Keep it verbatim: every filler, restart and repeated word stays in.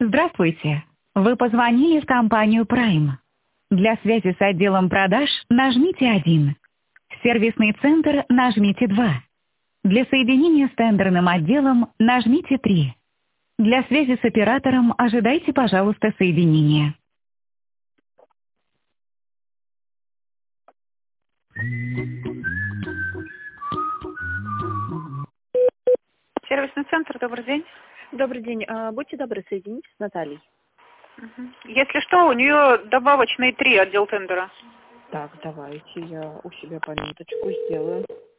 Здравствуйте. Вы позвонили в компанию Prime. Для связи с отделом продаж нажмите один. Сервисный центр нажмите два. Для соединения с тендерным отделом нажмите три. Для связи с оператором ожидайте, пожалуйста, соединения. Сервисный центр, добрый день. Добрый день. А, будьте добры, соедините с Натальей. Мгм. Если что, у нее добавочный три отдел тендера. Так, давайте я у себя пометочку сделаю.